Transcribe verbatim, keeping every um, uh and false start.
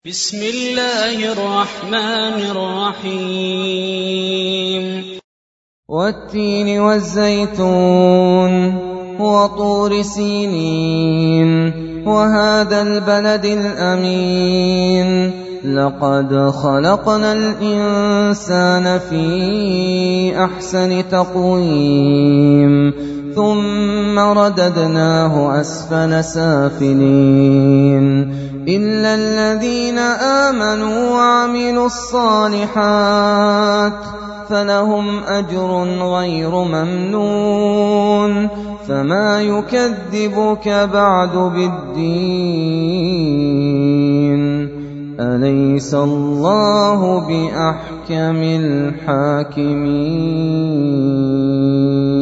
بسم الله الرحمن الرحيم والتين والزيتون وطور سينين وهذا البلد الأمين لقد خلقنا الإنسان في أحسن تقويم ثم رددناه أسفل سافلين إلا الذين آمنوا وعملوا الصالحات فلهم أجر غير ممنون فما يكذبك بعد بالدين أليس الله بأحكم الحاكمين.